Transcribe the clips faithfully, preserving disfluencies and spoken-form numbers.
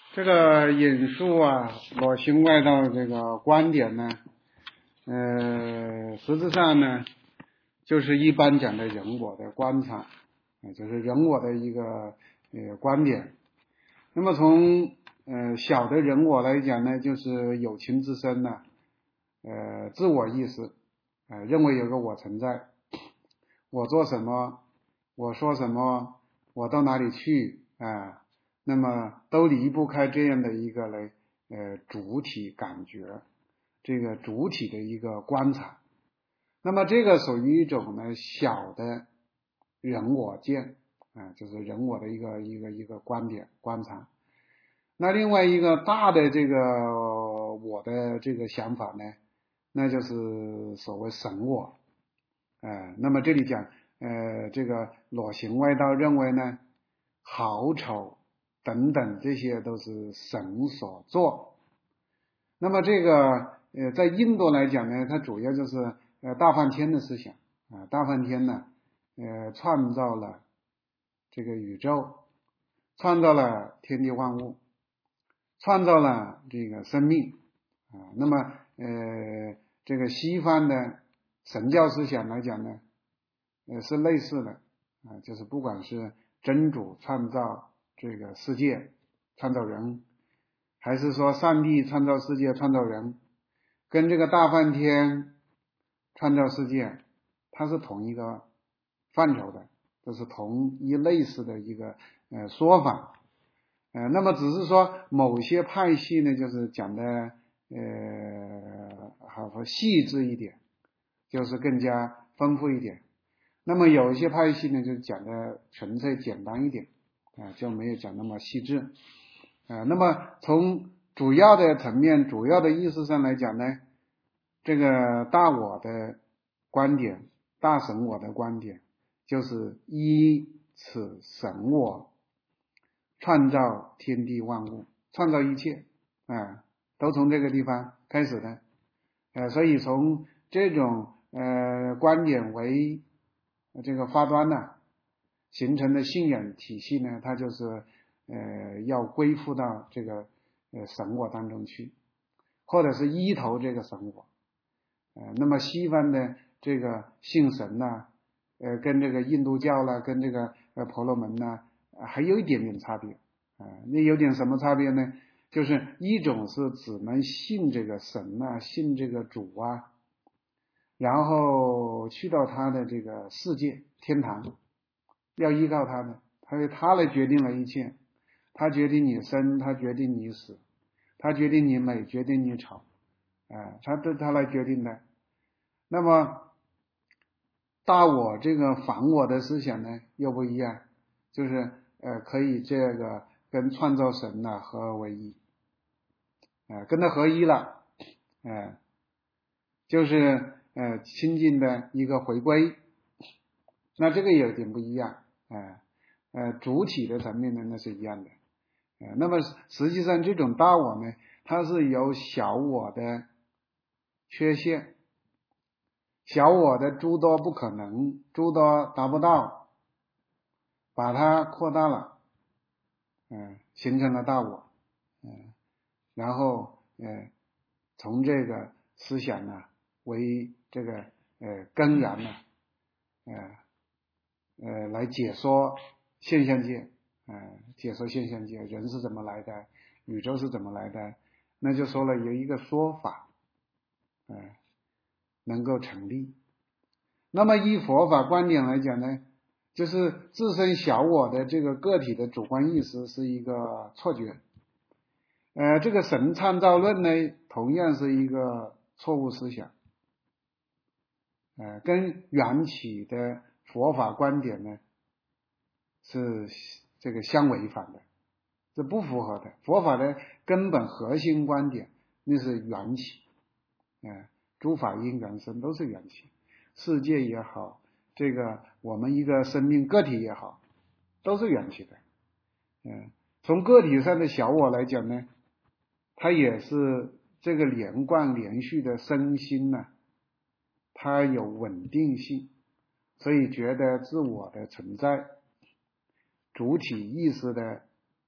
这个引述啊，裸行外道这个观点呢，呃，实质上呢，就是一般讲的人我的观察，呃、就是人我的一个呃观点。那么从呃小的人我来讲呢，就是有情之身呢，呃，自我意识，呃，认为有个我存在，我做什么，我说什么，我到哪里去啊？呃那么都离不开这样的一个呢，呃，主体感觉，这个主体的一个观察。那么这个属于一种呢小的人我见啊、呃，就是人我的一个一个一个观点观察。那另外一个大的这个我的这个想法呢，那就是所谓神我。呃，那么这里讲，呃，这个裸行外道认为呢，好丑等等这些都是神所做。那么这个呃，在印度来讲呢，它主要就是呃大梵天的思想啊、呃，大梵天呢，呃，创造了这个宇宙，创造了天地万物，创造了这个生命啊、呃。那么呃，这个西方的神教思想来讲呢，呃，是类似的啊、呃，就是不管是真主创造这个世界，创造人，还是说上帝创造世界创造人，跟这个大梵天创造世界，它是同一个范畴的，这是同一类似的一个呃说法。呃，那么只是说某些派系呢，就是讲的呃好说细致一点，就是更加丰富一点。那么有一些派系呢，就讲的纯粹简单一点啊、呃，就没有讲那么细致啊、呃。那么从主要的层面、主要的意思上来讲呢，这个大我的观点、大神我的观点，就是依此神我创造天地万物，创造一切啊、呃，都从这个地方开始的。呃，所以从这种呃观点为这个发端呢，形成的信仰体系呢，它就是呃要归附到这个呃神我当中去，或者是依投这个神我。呃，那么西方的这个信神呐、呃，跟这个印度教啦，跟这个呃婆罗门呐、呃，还有一点点差别啊、呃。那有点什么差别呢？就是一种是只能信这个神啊，信这个主啊，然后去到他的这个世界天堂，要依靠他的，他他来决定了一切，他决定你生，他决定你死，他决定你美，决定你丑，啊、呃，他对他来决定的。那么大我这个反我的思想呢又不一样，就是呃可以这个跟创造神呢合而为一，啊、呃，跟他合一了，呃，就是呃亲近的一个回归。那这个有点不一样，呃呃主体的层面呢那是一样的，呃那么实际上这种大我呢，它是由小我的缺陷，小我的诸多不可能，诸多达不到，把它扩大了，嗯、呃，形成了大我，嗯、呃，然后呃从这个思想呢为这个呃根源呢，呃呃来解说现象界，呃解说现象界，人是怎么来的，宇宙是怎么来的，那就说了有一个说法，呃能够成立。那么以佛法观点来讲呢，就是自身小我的这个个体的主观意识是一个错觉，呃，这个神创造论呢，同样是一个错误思想，呃，跟缘起的佛法观点呢是这个相违反的，是不符合的。佛法的根本核心观点那是缘起，呃，诸法因缘生都是缘起，世界也好，这个我们一个生命个体也好，都是缘起的。嗯、呃，从个体上的小我来讲呢，它也是这个连贯连续的身心呢，它有稳定性，所以觉得自我的存在，主体意识的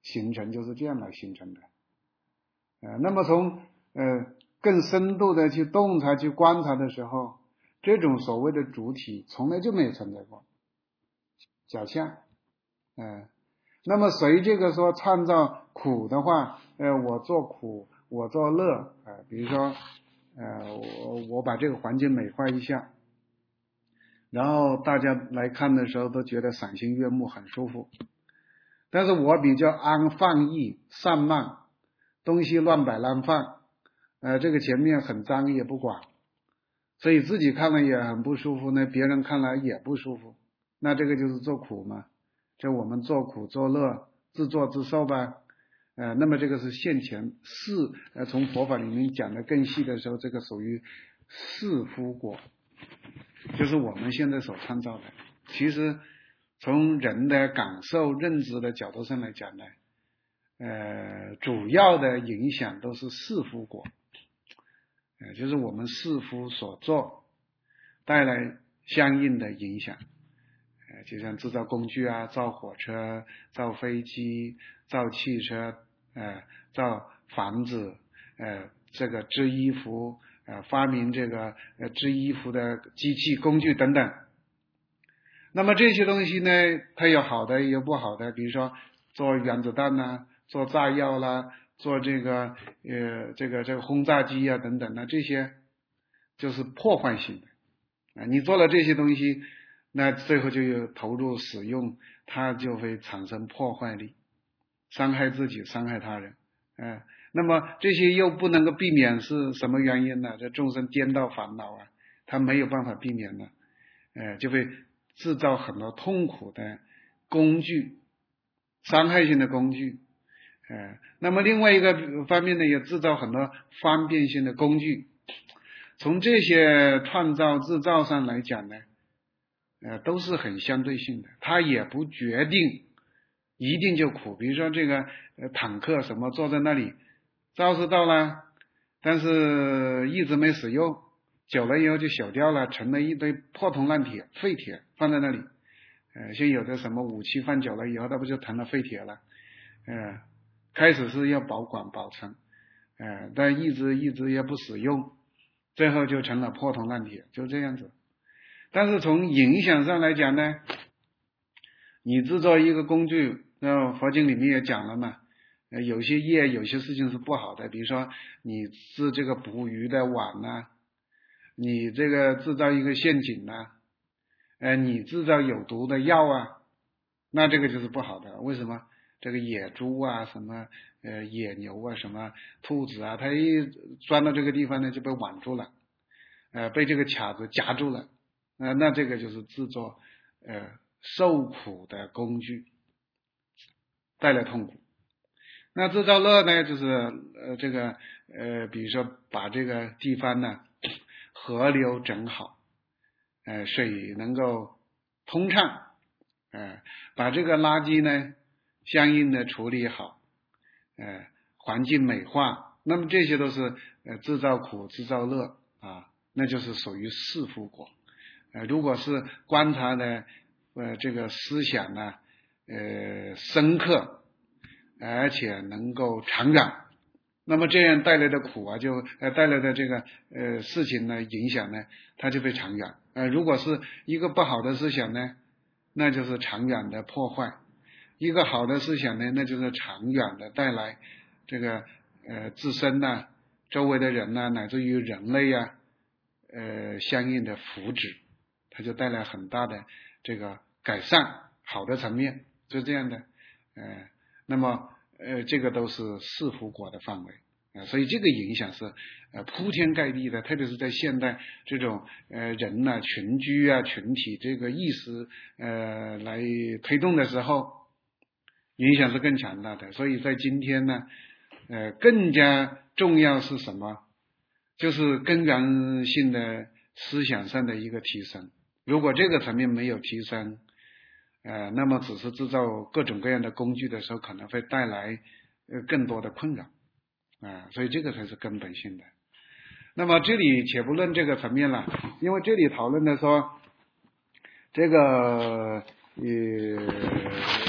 形成，就是这样来形成的。呃，那么从呃更深度的去洞察、去观察的时候，这种所谓的主体从来就没有存在过，假象。呃，那么随这个说创造苦的话，呃，我做苦，我做乐，呃，比如说，呃，我我把这个环境美化一下，然后大家来看的时候都觉得赏心悦目，很舒服。但是我比较安放逸散漫，东西乱摆乱放，呃，这个前面很脏也不管，所以自己看了也很不舒服呢，别人看来也不舒服，那这个就是做苦嘛，这我们做苦做乐，自作自受吧。呃，那么这个是现前四，呃，从佛法里面讲的更细的时候，这个属于四夫果，就是我们现在所创造的。其实从人的感受认知的角度上来讲呢，呃，主要的影响都是四夫果，呃，就是我们四夫所做带来相应的影响。呃，就像制造工具啊，造火车，造飞机，造汽车，呃，造房子，呃，这个织衣服，呃，发明这个呃织衣服的机器工具等等。那么这些东西呢，它有好的也有不好的，比如说做原子弹啦，做炸药啦，做这个呃这个这个轰炸机啊等等的，这些就是破坏性的啊。你做了这些东西，那最后就有投入使用，它就会产生破坏力，伤害自己，伤害他人。嗯、呃，那么这些又不能够避免，是什么原因呢？这众生颠倒烦恼啊，他没有办法避免的，呃，就会制造很多痛苦的工具，伤害性的工具。呃，那么另外一个方面呢，也制造很多方便性的工具。从这些创造制造上来讲呢，呃，都是很相对性的，它也不决定一定就苦。比如说这个呃坦克什么坐在那里，造是到了，但是一直没使用，久了以后就朽掉了，成了一堆破铜烂铁、废铁放在那里。呃，像有的什么武器放久了以后，它不就成了废铁了？呃，开始是要保管保存，呃，但一直一直也不使用，最后就成了破铜烂铁，就这样子。但是从影响上来讲呢，你制作一个工具，那佛经里面也讲了嘛，呃，有些业有些事情是不好的，比如说你制这个捕鱼的网啊，你这个制造一个陷阱啊，呃，你制造有毒的药啊，那这个就是不好的。为什么？这个野猪啊，什么呃野牛啊，什么兔子啊，它一钻到这个地方呢，就被网住了，呃，被这个卡子夹住了，呃，那这个就是制作呃受苦的工具，带来痛苦。那制造乐呢，就是呃这个呃，比如说把这个地方呢河流整好，呃，水能够通畅，呃，把这个垃圾呢相应的处理好，呃，环境美化，那么这些都是呃制造苦制造乐啊，那就是属于四夫果。呃，如果是观察的呃这个思想呢，呃深刻，而且能够长远，那么这样带来的苦啊，就呃带来的这个呃事情呢影响呢，它就会长远。呃，如果是一个不好的思想呢，那就是长远的破坏；一个好的思想呢，那就是长远的带来这个呃自身呐、啊、周围的人呐、啊，乃至于人类呀、啊，呃相应的福祉，它就带来很大的这个改善，好的层面，就这样的。呃，那么呃这个都是四夫果的范围。啊，所以这个影响是呃铺天盖地的，特别是在现代这种呃人呐、啊、群居啊、群体这个意识呃来推动的时候，影响是更强大的。所以在今天呢，呃更加重要是什么？就是根源性的思想上的一个提升。如果这个层面没有提升，呃，那么只是制造各种各样的工具的时候，可能会带来呃更多的困扰。啊，所以这个才是根本性的。那么这里且不论这个层面了，因为这里讨论的说，这个呃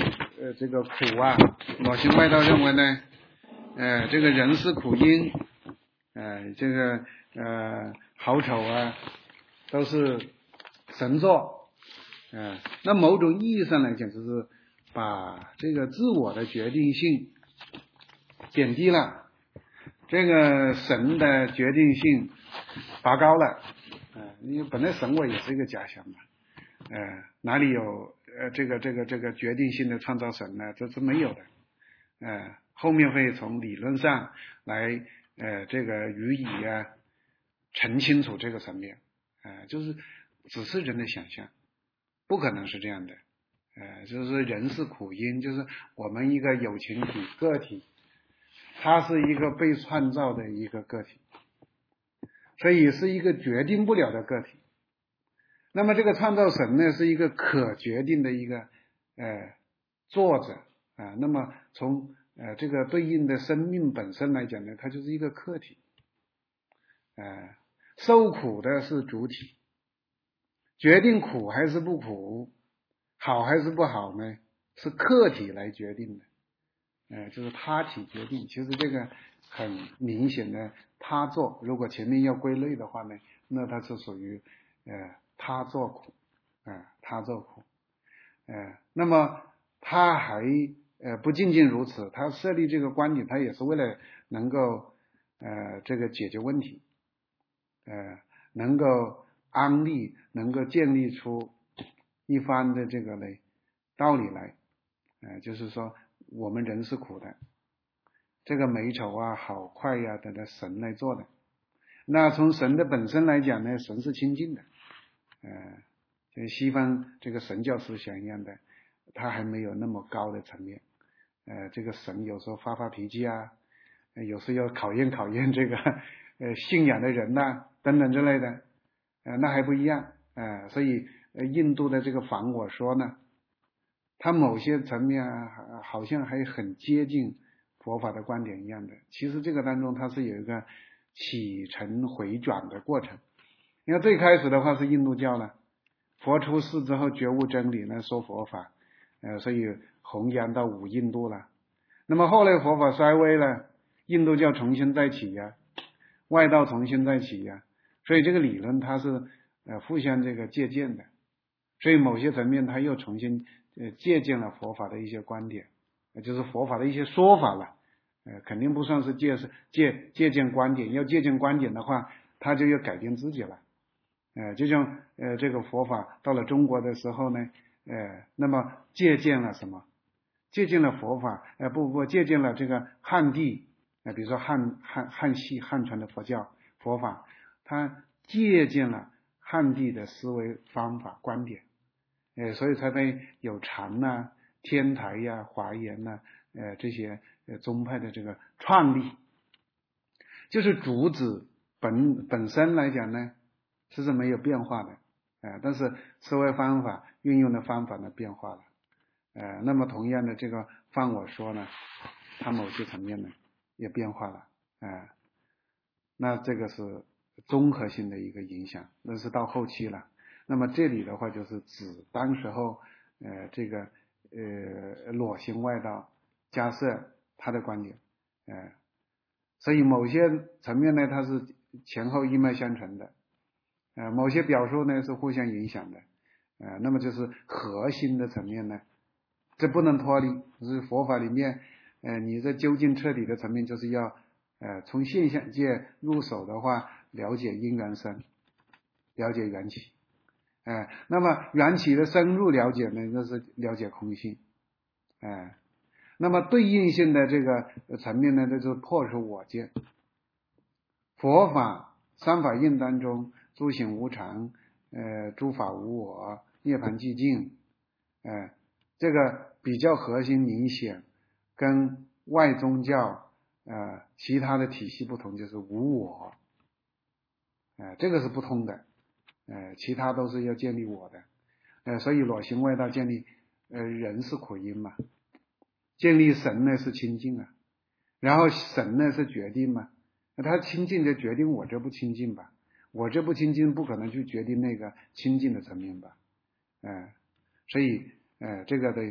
呃这个苦啊，裸行外道认为呢，呃这个人是苦因，呃这个呃好丑啊都是神作，呃那某种意义上来讲，就是把这个自我的决定性减低了，这个神的决定性拔高了，呃因为本来神我也是一个假想嘛。呃，哪里有呃这个这个这个决定性的创造神呢？这是没有的。呃，后面会从理论上来呃这个予以啊澄清楚这个层面。呃，就是只是人的想象，不可能是这样的。呃，就是人是苦因，就是我们一个有情体个体，它是一个被创造的一个个体，所以是一个决定不了的个体。那么这个创造神呢，是一个可决定的一个呃作者啊。那么从呃这个对应的生命本身来讲呢，它就是一个客体。呃，受苦的是主体，决定苦还是不苦，好还是不好呢，是客体来决定的。呃，就是他体决定。其实这个很明显的他作，如果前面要归类的话呢，那它是属于呃他作苦。呃他作苦。呃那么他还呃不仅仅如此，他设立这个观点，他也是为了能够呃这个解决问题，呃能够安立，能够建立出一番的这个呢道理来。呃就是说我们人是苦的，这个美丑啊好坏呀、啊、等等神来做的。那从神的本身来讲呢，神是清净的。呃像西方这个神教思想一样的，它还没有那么高的层面。呃，这个神有时候发发脾气啊，有时候要考验考验这个呃信仰的人呐、啊，等等之类的，呃，那还不一样。呃，所以呃印度的这个反我说呢，它某些层面啊，好像还很接近佛法的观点一样的。其实这个当中它是有一个起承回转的过程。你看最开始的话是印度教了，佛出世之后觉悟真理呢，说佛法，呃，所以弘扬到五印度了。那么后来佛法衰微了，印度教重新再起呀、啊，外道重新再起呀、啊，所以这个理论它是呃互相这个借鉴的，所以某些层面它又重新呃借鉴了佛法的一些观点，呃就是佛法的一些说法了。呃，肯定不算是借是借借鉴观点，要借鉴观点的话，他就要改变自己了。呃，就像呃这个佛法到了中国的时候呢，呃，那么借鉴了什么？借鉴了佛法，呃不不借鉴了这个汉地，呃比如说汉汉汉系汉传的佛教佛法，它借鉴了汉地的思维方法观点，呃所以才会有禅呐、啊、天台呀、啊、华严呐、啊，呃这些呃宗派的这个创立。就是主旨本本身来讲呢，是没有变化的，呃，但是思维方法运用的方法呢变化了，呃，那么同样的这个放我说呢，它某些层面呢也变化了，呃，那这个是综合性的一个影响，那是到后期了。那么这里的话就是指当时候呃这个呃裸行外道假设他的观点，呃，所以某些层面呢它是前后一脉相承的。呃，某些表述呢是互相影响的，呃，那么就是核心的层面呢，这不能脱离。就是佛法里面，呃，你这究竟彻底的层面，就是要呃从现象界入手的话，了解因缘生，了解缘起，呃，那么缘起的深入了解呢，那是了解空性，呃，那么对应性的这个层面呢，就是破除我见。佛法三法印当中，诸行无常，呃，诸法无我，涅槃寂静，呃，这个比较核心明显，跟外宗教呃其他的体系不同，就是无我，呃，这个是不通的，呃，其他都是要建立我的，呃，所以裸行外道建立呃人是苦因嘛，建立神呢是清净啊，然后神呢是决定嘛。那他清净就决定我这不清净吧，我这不清净不可能去决定那个清净的层面吧，呃，所以呃这个的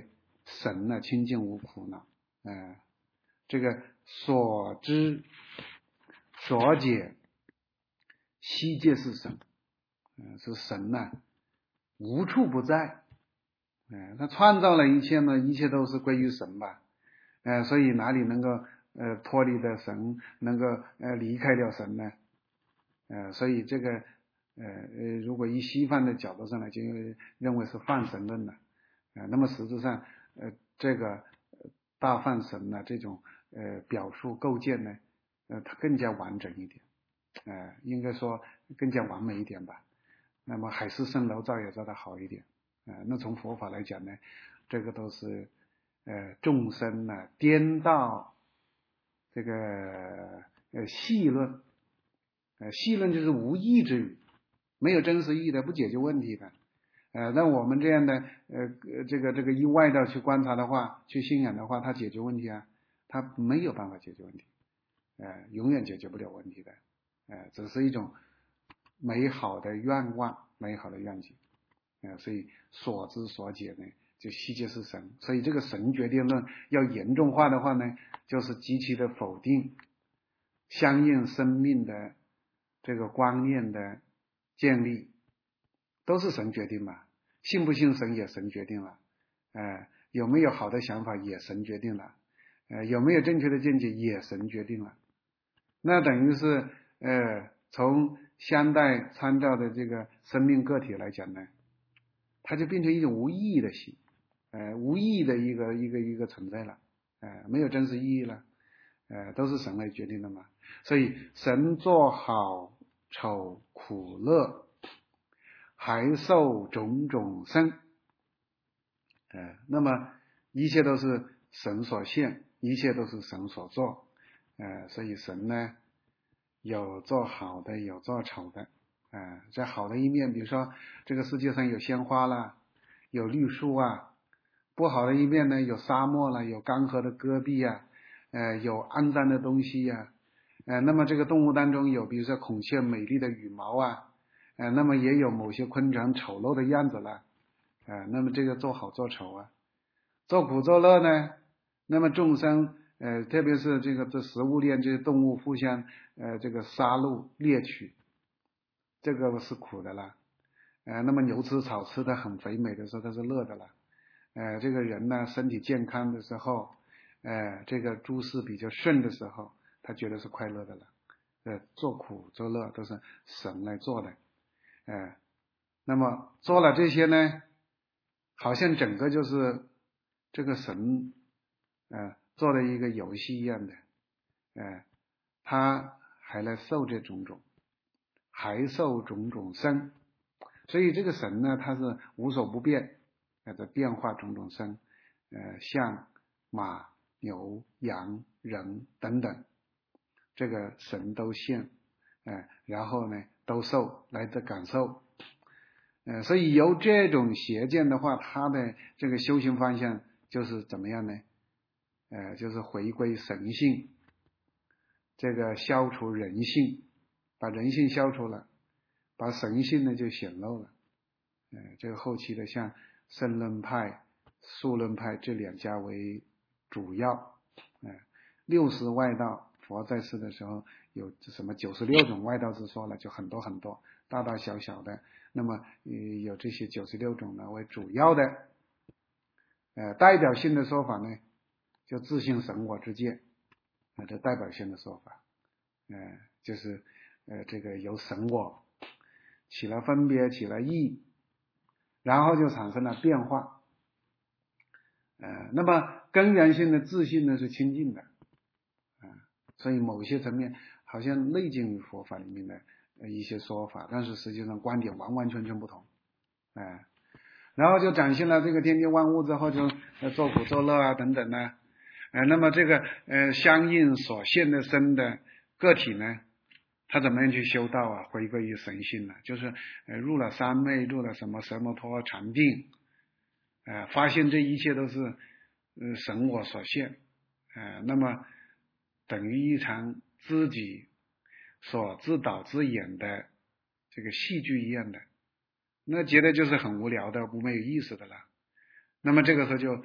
神呢清净无苦恼，呃，这个所知所解悉皆是神，呃，是神呢、啊、无处不在，呃，他创造了一切呢，一切都是归于神吧，呃，所以哪里能够呃脱离的神，能够呃离开了神呢？呃，所以这个呃呃，如果以西方的角度上来，就认为是泛神论了，呃，那么实质上呃这个大泛神呢这种呃表述构建呢，呃它更加完整一点，呃应该说更加完美一点吧。那么海市蜃楼造也造得好一点，呃那从佛法来讲呢，这个都是呃众生呢颠倒这个呃戏论。呃，戏论就是无意之语，没有真实意义的，不解决问题的。呃，那我们这样的呃这个这个以外道去观察的话，去信仰的话，它解决问题啊，它没有办法解决问题，呃，永远解决不了问题的，呃，只是一种美好的愿望，美好的愿景，呃，所以所知所解呢，就悉皆是神。所以这个神决定论要严重化的话呢，就是极其的否定相应生命的这个观念的建立，都是神决定嘛，信不信神也神决定了，呃，有没有好的想法也神决定了，呃，有没有正确的见解也神决定了，那等于是呃，从相待参照的这个生命个体来讲呢，它就变成一种无意义的心，呃，无意义的一个一个一个存在了，呃，没有真实意义了，呃，都是神来决定的嘛。所以神作好丑苦乐，还受种种生，呃，那么一切都是神所现，一切都是神所做，呃，所以神呢有做好的，有做丑的，呃，在好的一面，比如说这个世界上有鲜花啦，有绿树啊；不好的一面呢，有沙漠了，有干涸的戈壁啊，呃，有肮脏的东西呀、啊。呃，那么这个动物当中有，比如说孔雀美丽的羽毛啊，呃，那么也有某些昆虫丑陋的样子了，呃，那么这个做好做丑啊，做苦做乐呢，那么众生，呃，特别是这个这食物链这些动物互相呃这个杀戮猎取，这个是苦的了，呃，那么牛吃草吃的很肥美的时候，它是乐的了，呃，这个人呢身体健康的时候，呃，这个诸事比较顺的时候，他觉得是快乐的了，呃，做苦做乐都是神来做的，呃，那么做了这些呢，好像整个就是这个神，呃，做的一个游戏一样的，呃，他还来受这种种，还受种种生，所以这个神呢，他是无所不变，呃，在变化种种生，呃，像马、牛、羊、人等等。这个神都现，呃，然后呢都受来的感受，呃，所以由这种邪见的话，他的这个修行方向就是怎么样呢？呃，就是回归神性，这个消除人性，把人性消除了，把神性呢就显露了。呃，这个后期的像圣论派、数论派这两家为主要，呃，六十外道。佛在世的时候有什么九十六种外道之说了，就很多很多，大大小小的。那么呃有这些九十六种呢为主要的，呃代表性的说法呢，就自性神我之见，呃这代表性的说法，呃就是呃这个由神我起了分别，起了意，然后就产生了变化，呃那么根源性的自信呢是清净的。所以某些层面好像内近于佛法里面的一些说法，但是实际上观点完完全全不同，哎、呃，然后就展现了这个天地万物之后就做苦做乐啊等等呢，呃，那么这个呃相应所现的身的个体呢，他怎么样去修道啊？回归于神性呢？就是呃入了三昧，入了什么什么托禅定，呃，发现这一切都是呃神我所现，呃，那么等于一场自己所自导自演的这个戏剧一样的，那觉得就是很无聊的，不没有意思的了。那么这个时候就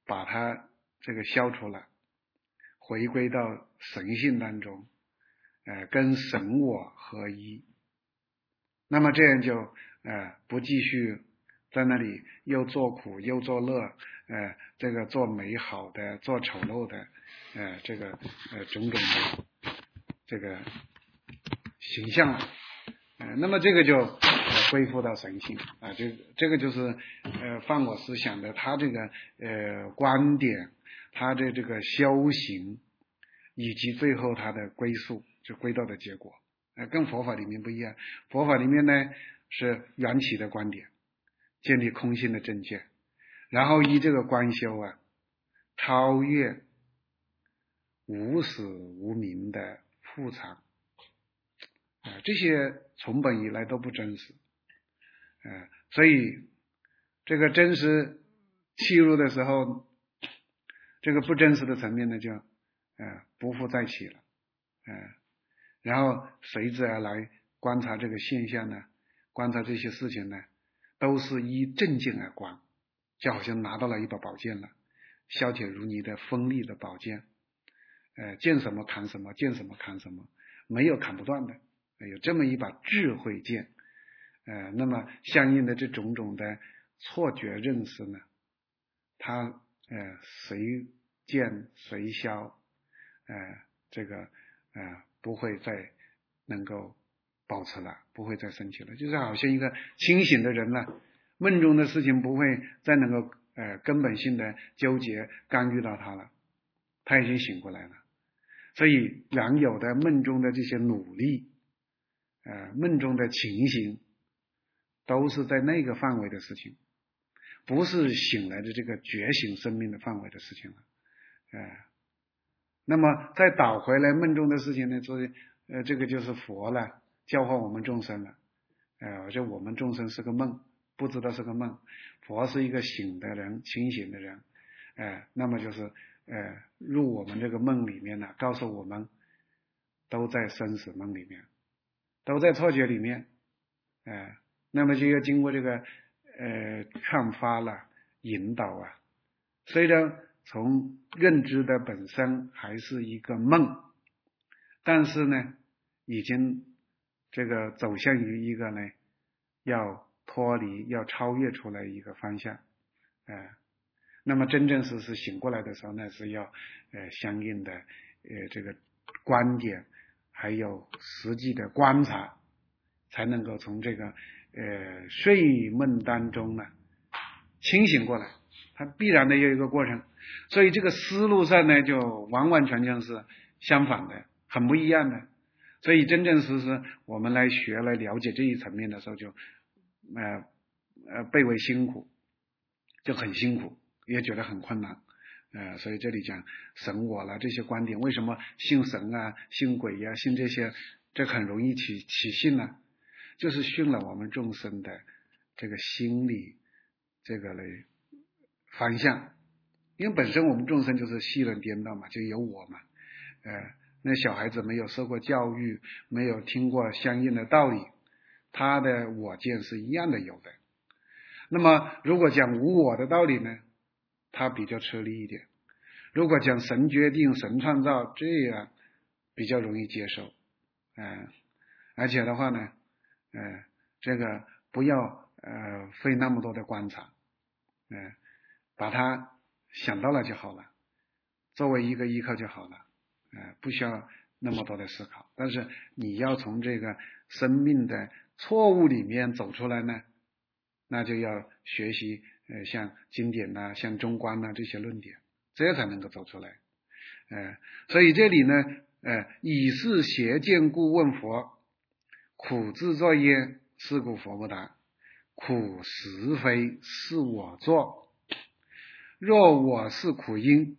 把它这个消除了，回归到神性当中，呃，跟神我合一。那么这样就呃不继续在那里又做苦又做乐，呃，这个做美好的，做丑陋的，呃，这个呃种种的这个形象了。呃，那么这个就、呃、恢复到神性啊、呃，就这个就是呃放我思想的他这个呃观点，他的这个修行，以及最后他的归宿，就归到的结果，呃，跟佛法里面不一样。佛法里面呢是缘起的观点，建立空性的正见，然后依这个观修啊，超越无始无明的复常。啊，这些从本以来都不真实，呃，所以这个真实契入的时候，这个不真实的层面呢，就呃不复再起了，呃，然后随之而来观察这个现象呢，观察这些事情呢，都是依正见而观，就好像拿到了一把宝剑了，削铁如泥的锋利的宝剑，呃，见什么砍什么，见什么砍什么，没有砍不断的。有这么一把智慧剑，呃，那么相应的这种种的错觉认识呢，它呃随见随消，呃，这个呃不会再能够保持了，不会再升起了，就是好像一个清醒的人了，梦中的事情不会再能够呃根本性的纠结干预到他了，他已经醒过来了，所以原有的梦中的这些努力。呃，梦中的情形都是在那个范围的事情，不是醒来的这个觉醒生命的范围的事情了。呃，那么再倒回来梦中的事情呢，所以呃，这个就是佛了，教化我们众生了。呃，就我们众生是个梦，不知道是个梦，佛是一个醒的人，清醒的人。呃，那么就是呃，入我们这个梦里面呢，告诉我们都在生死梦里面。都在错觉里面，呃，那么就要经过这个呃劝发了引导啊。虽然从认知的本身还是一个梦，但是呢，已经这个走向于一个呢要脱离、要超越出来一个方向，呃，那么真正是是醒过来的时候呢，是要呃相应的呃这个观点。还有实际的观察，才能够从这个呃睡梦当中呢清醒过来，它必然的有一个过程，所以这个思路上呢就完完全全是相反的，很不一样的。所以真正实实我们来学来了解这一层面的时候就，呃呃倍为辛苦，就很辛苦，也觉得很困难。呃，所以这里讲神我了这些观点，为什么信神啊、信鬼呀、啊、信这些，这很容易起起信呢？就是训了我们众生的这个心理这个嘞方向，因为本身我们众生就是戏论颠倒嘛，就有我嘛，呃，那小孩子没有受过教育，没有听过相应的道理，他的我见是一样的有的。那么如果讲无我的道理呢？他比较吃力一点，如果讲神决定、神创造，这样比较容易接受，呃，而且的话呢，呃，这个不要呃费那么多的观察，呃，把它想到了就好了，作为一个依靠就好了，呃，不需要那么多的思考。但是你要从这个生命的错误里面走出来呢，那就要学习。呃，像经典呐、啊，像中观呐、啊、这些论点，这样才能够走出来。呃，所以这里呢，呃，以是邪见故问佛，苦自作耶？是故佛不答。苦实非是我作，若我是苦因，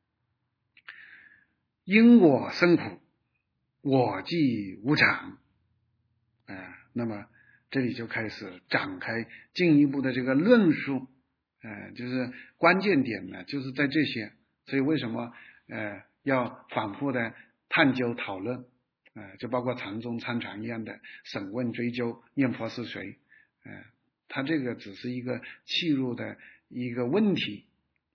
因我生苦，我即无常。呃，那么这里就开始展开进一步的这个论述。呃，就是关键点呢，就是在这些，所以为什么呃要反复的探究讨论，呃，就包括禅宗参禅一样的审问追究，念佛是谁，呃，它这个只是一个契入的一个问题，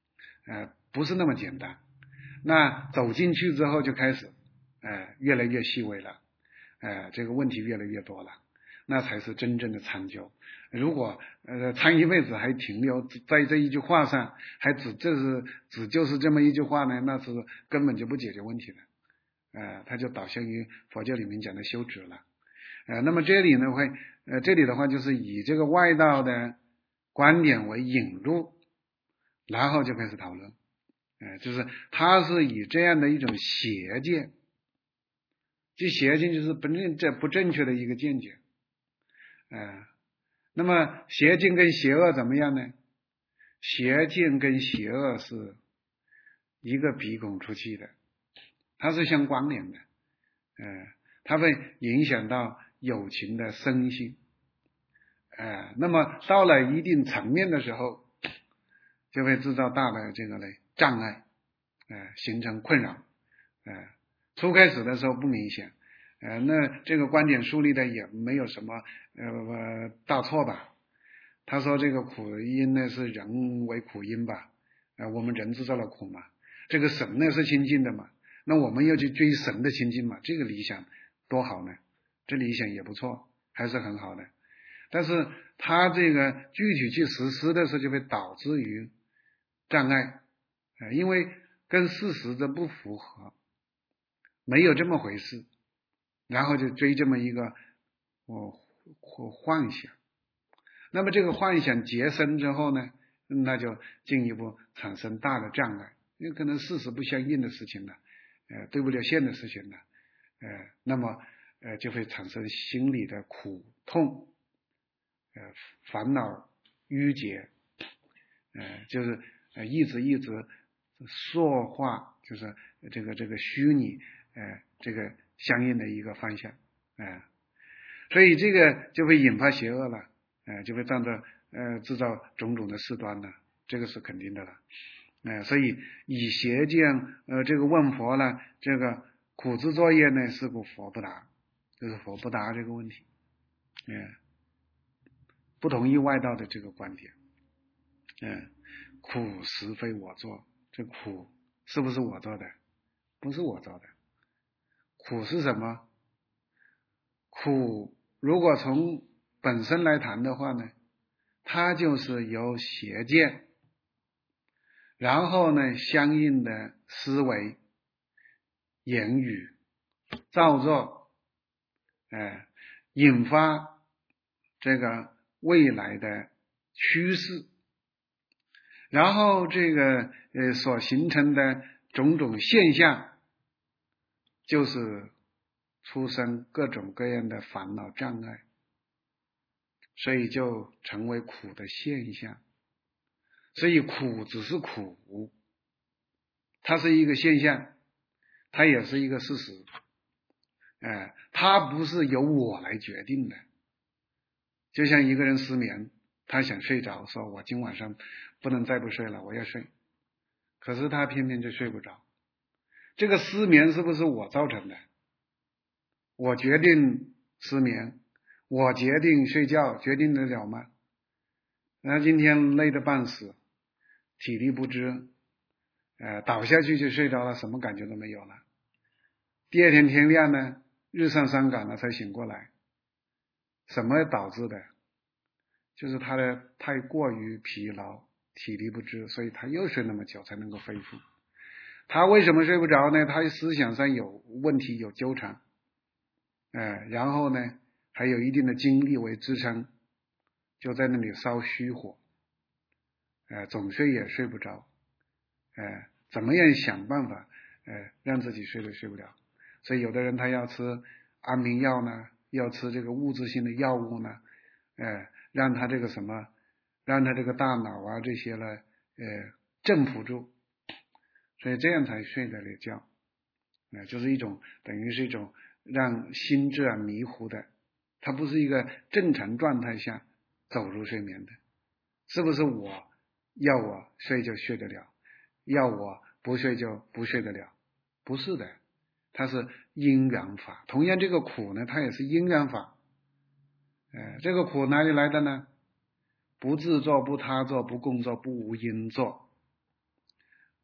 呃，不是那么简单。那走进去之后就开始，呃，越来越细微了，呃，这个问题越来越多了，那才是真正的参究。如果呃参一辈子还停留在这一句话上，还只这是只就是这么一句话呢，那是根本就不解决问题的，呃，它就导向于佛教里面讲的修止了。呃，那么这里呢会，呃，这里的话就是以这个外道的观点为引入，然后就开始讨论，呃，就是它是以这样的一种邪见，这邪见就是不正这不正确的一个见解，呃，那么邪见跟邪恶怎么样呢？邪见跟邪恶是一个鼻孔出气的，它是相关联的，呃，它会影响到有情的身心，呃，那么到了一定层面的时候，就会制造大的这个呢障碍，呃，形成困扰，呃，初开始的时候不明显，呃，那这个观点树立的也没有什么呃大错吧？他说这个苦因呢是人为苦因吧，呃，我们人制造了苦嘛，这个神呢是清净的嘛，那我们要去追神的清净嘛，这个理想多好呢，这理想也不错，还是很好的。但是他这个具体去实施的时候就会导致于障碍，呃，因为跟事实的不符合，没有这么回事，然后就追这么一个哦幻想，那么这个幻想结深之后呢，那就进一步产生大的障碍，因为可能事实不相应的事情呢，呃，对不了线的事情呢，呃，那么呃就会产生心理的苦痛，呃，烦恼郁结，呃，就是呃一直一直塑化，就是这个这个虚拟，呃，这个相应的一个方向，呃，所以这个就会引发邪恶了，呃，就会站着呃制造种种的事端了，这个是肯定的了，呃，所以以邪见呃这个问佛呢，这个苦之作业呢，是故佛不答，就是佛不答这个问题，呃，不同意外道的这个观点，嗯，苦实非我作，这苦是不是我做的？不是我做的。苦是什么？苦如果从本身来谈的话呢，它就是由邪见，然后呢相应的思维、言语、造作，呃，引发这个未来的趋势，然后这个呃所形成的种种现象，就是出生各种各样的烦恼障碍，所以就成为苦的现象。所以苦只是苦，它是一个现象，它也是一个事实，呃，它不是由我来决定的。就像一个人失眠，他想睡着，说我今晚上不能再不睡了，我要睡，可是他偏偏就睡不着。这个失眠是不是我造成的？我决定失眠，我决定睡觉，决定得了吗？那今天累得半死，体力不支，呃，倒下去就睡着了，什么感觉都没有了。第二天天亮呢，日上三竿了才醒过来，什么导致的？就是他的太过于疲劳，体力不支，所以他又睡那么久才能够恢复。他为什么睡不着呢？他思想上有问题，有纠缠，呃，然后呢还有一定的精力为支撑，就在那里烧虚火，呃，总睡也睡不着，呃，怎么样想办法呃让自己睡都睡不了。所以有的人他要吃安眠药呢，要吃这个物质性的药物呢，呃，让他这个什么，让他这个大脑啊这些呢，呃，振服住，所以这样才睡得了觉，呃，就是一种等于是一种让心智啊迷糊的，它不是一个正常状态下走入睡眠的。是不是我要我睡就睡得了，要我不睡就不睡得了？不是的，它是因缘法。同样这个苦呢，它也是因缘法。呃，这个苦哪里来的呢？不自作，不他作，不共作，不无因作。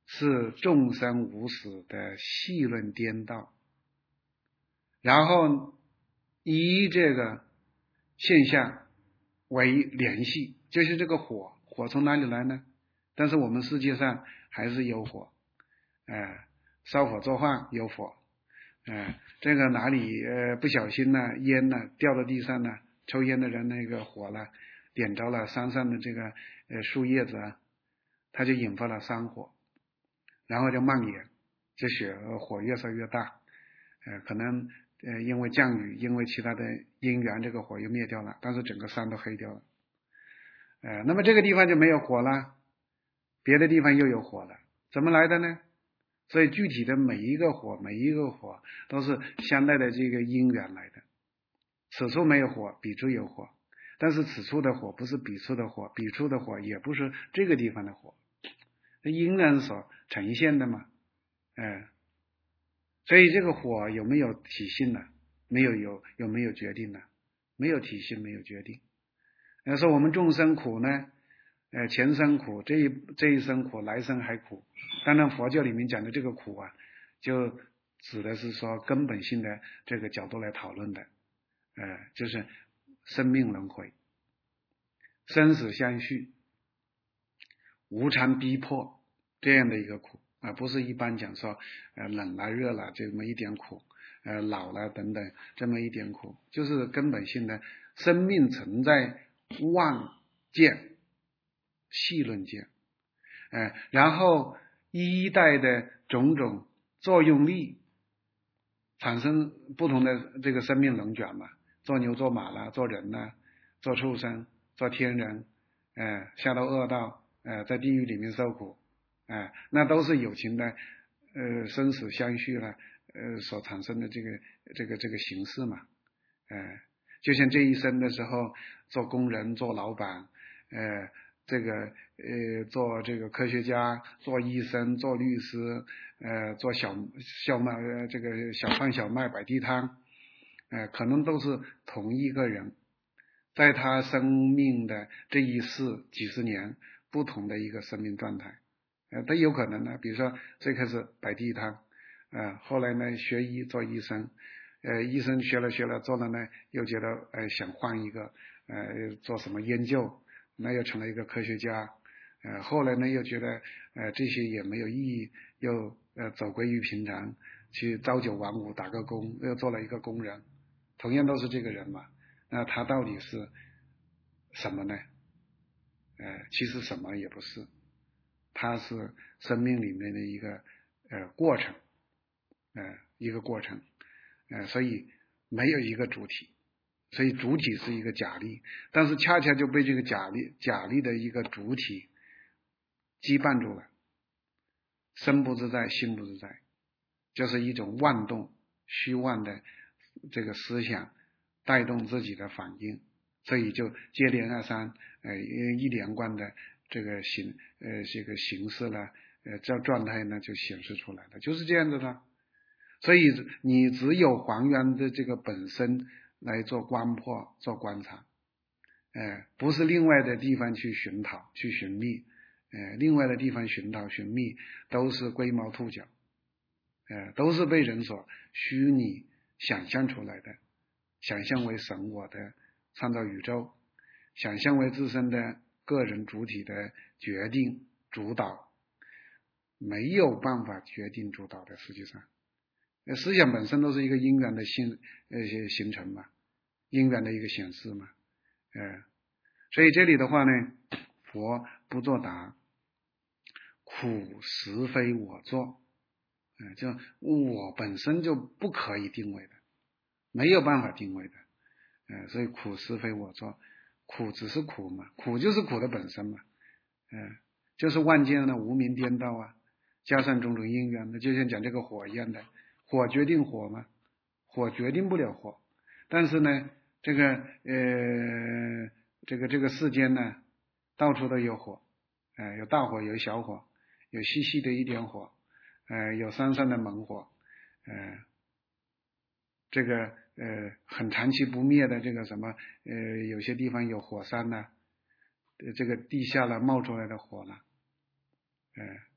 是众生无始的戏论颠倒，然后以这个现象为联系，就是这个火，火从哪里来呢？但是我们世界上还是有火，呃，烧火做饭有火，呃，这个哪里呃不小心呢，烟呢掉到地上呢，抽烟的人那个火呢点着了山上的这个呃树叶子啊，它就引发了山火，然后就蔓延，就雪火越烧越大，呃，可能呃因为降雨，因为其他的因缘，这个火又灭掉了，但是整个山都黑掉了，呃，那么这个地方就没有火了，别的地方又有火了，怎么来的呢？所以具体的每一个火，每一个火都是相带的这个因缘来的。此处没有火，彼处有火，但是此处的火不是彼处的火，彼处的火也不是这个地方的火，因缘所呈现的嘛，哎，所以这个火有没有体性呢？没有有有没有决定呢？没有体性，没有决定。要说我们众生苦呢，呃，前生苦，这一这一生苦，来生还苦。当然，佛教里面讲的这个苦啊，就指的是说根本性的这个角度来讨论的，呃，就是生命轮回、生死相续、无常逼迫这样的一个苦啊、呃，不是一般讲说呃冷了热了这么一点苦，呃老了等等这么一点苦，就是根本性的生命存在万见、细论见，呃，然后一代的种种作用力产生不同的这个生命轮转嘛，做牛做马啦，做人啦，做畜生，做天人，呃，下到恶道，呃，在地狱里面受苦，呃，那都是有情的，呃，生死相续了，呃，所产生的这个这个这个形式嘛，呃，就像这一生的时候，做工人，做老板，呃，这个呃，做这个科学家，做医生，做律师，呃，做小小卖，呃，这个小贩小卖摆地摊，呃，可能都是同一个人，在他生命的这一世几十年，不同的一个生命状态，呃，都有可能的。比如说最开始摆地摊，呃，后来呢学医做医生，呃，医生学了学了做了呢，又觉得呃想换一个，呃，做什么研究，那又成了一个科学家，呃，后来呢又觉得呃这些也没有意义，又呃走归于平常，去朝九晚五打个工，又做了一个工人，同样都是这个人嘛，那他到底是什么呢？呃，其实什么也不是，它是生命里面的一个呃过程，呃一个过程，呃，所以没有一个主体，所以主体是一个假力，但是恰恰就被这个假力假力的一个主体羁绊住了，身不自在，心不自在，就是一种妄动虚妄的这个思想带动自己的反应，所以就接连二三呃一连贯的这个形呃这个形式呢，呃这状态呢就显示出来了，就是这样子的。所以你只有还原的这个本身来做观破做观察，呃不是另外的地方去寻讨去寻觅，呃另外的地方寻讨寻觅都是龟毛兔角，呃都是被人所虚拟想象出来的，想象为神我的创造宇宙，想象为自身的个人主体的决定主导，没有办法决定主导的，实际上思想本身都是一个因缘的形呃形成嘛，因缘的一个显示嘛，呃所以这里的话呢，佛不作答，苦实非我作，呃就我本身就不可以定位的，没有办法定位的，呃所以苦实非我作，苦只是苦嘛，苦就是苦的本身嘛，呃就是万见的无明颠倒啊，加上种种因缘，那就像讲这个火一样的，火决定火嘛，火决定不了火，但是呢这个呃这个这个世间呢到处都有火，呃有大火有小火，有细细的一点火，呃有山上的猛火，呃这个呃很长期不灭的这个什么呃有些地方有火山呢、啊，这个地下了冒出来的火了，呃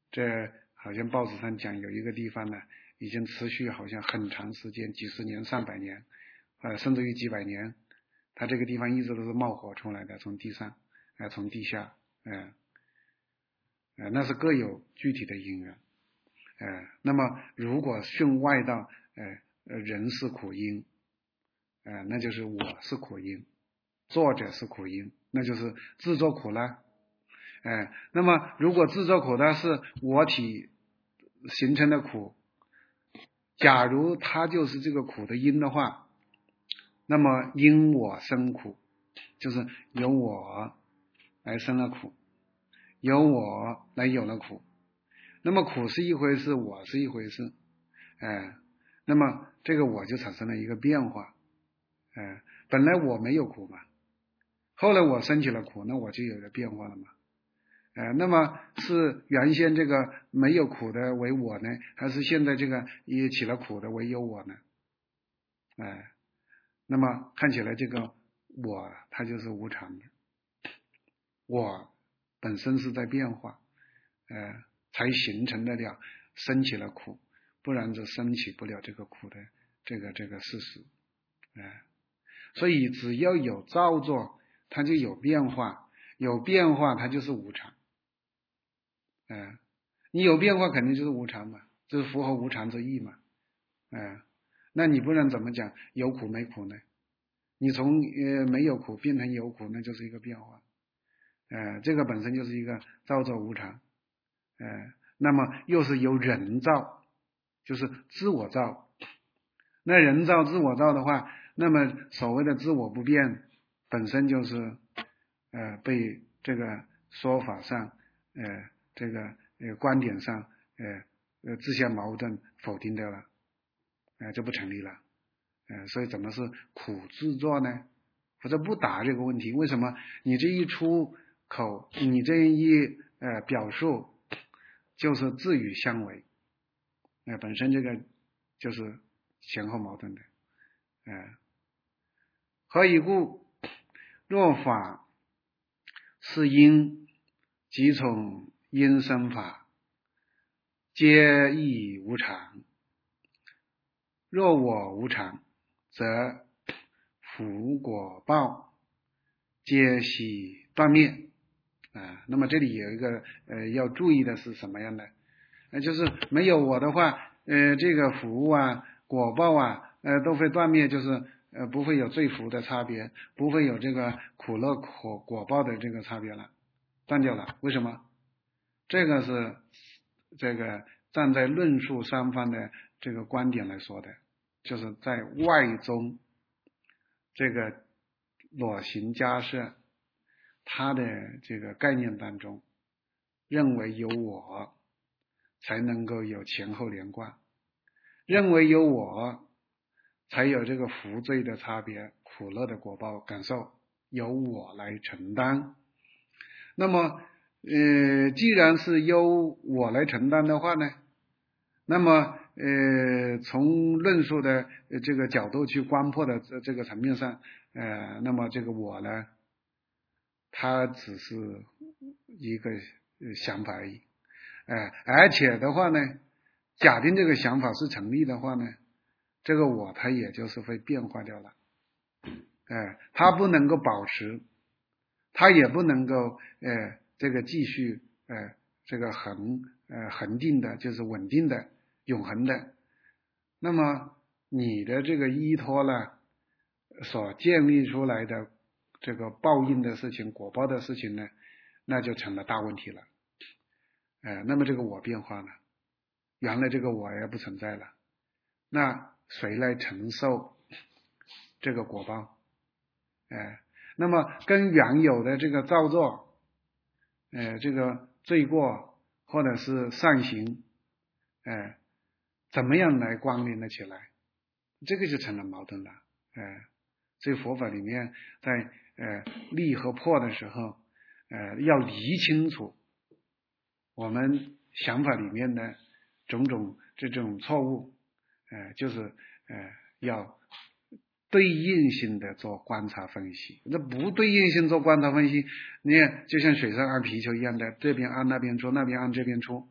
这好像报纸上讲有一个地方呢，已经持续好像很长时间，几十年、上百年，呃，甚至于几百年，它这个地方一直都是冒火出来的，从地上，呃，从地下，呃，呃，那是各有具体的因缘，呃，那么如果训外道，呃，人是苦因，呃，那就是我是苦因，作者是苦因，那就是自作苦了。哎，那么如果自作苦的是我体形成的苦，假如它就是这个苦的因的话，那么因我生苦，就是由我来生了苦，由我来有了苦。那么苦是一回事，我是一回事，哎，那么这个我就产生了一个变化，哎，本来我没有苦嘛，后来我生起了苦，那我就有了变化了嘛。呃，那么是原先这个没有苦的为我呢，还是现在这个也起了苦的为有我呢？哎、呃，那么看起来这个我它就是无常的，我本身是在变化，呃，才形成的了生起了苦，不然就生起不了这个苦的这个这个事实，哎、呃，所以只要有造作，它就有变化，有变化它就是无常。嗯、呃，你有变化肯定就是无常嘛，就是符合无常之意嘛，嗯、呃，那你不然怎么讲有苦没苦呢？你从呃没有苦变成有苦，那就是一个变化，呃，这个本身就是一个造作无常，呃，那么又是由人造，就是自我造，那人造自我造的话，那么所谓的自我不变，本身就是呃被这个说法上呃。这个呃观点上呃呃自相矛盾否定掉了，呃就不成立了，呃所以怎么是苦自作呢？或者不答这个问题，为什么你这一出口，你这一呃表述就是自与相违，呃本身这个就是前后矛盾的，呃何以故？若法是因，即从因生法，皆亦无常。若我无常，则福果报皆悉断灭。啊，那么这里有一个呃要注意的是什么样的？呃，就是没有我的话，呃，这个福啊、果报啊，呃，都会断灭，就是呃不会有罪福的差别，不会有这个苦乐果果报的这个差别了，断掉了。为什么？这个是这个站在论述三方的这个观点来说的，就是在外宗这个裸行家舍他的这个概念当中，认为有我才能够有前后连贯，认为有我才有这个福罪的差别，苦乐的果报感受由我来承担。那么呃，既然是由我来承担的话呢，那么呃，从论述的这个角度去观破的这这个层面上，呃，那么这个我呢，它只是一个想法而已，呃，而且的话呢，假定这个想法是成立的话呢，这个我它也就是会变化掉了，呃，它不能够保持，它也不能够呃这个继续呃这个恒呃恒定的，就是稳定的、永恒的。那么你的这个依托呢，所建立出来的这个报应的事情、果报的事情呢，那就成了大问题了。呃，那么这个我变化了，原来这个我也不存在了，那谁来承受这个果报？呃，那么跟原有的这个造作，呃，这个罪过或者是善行，呃，怎么样来关联的起来？这个就成了矛盾了。呃，所以佛法里面在呃立和破的时候，呃，要理清楚我们想法里面的种种这种错误，呃，就是呃要对应性的做观察分析。那不对应性做观察分析，你看就像水上按皮球一样的，这边按那边出，那边按这边出，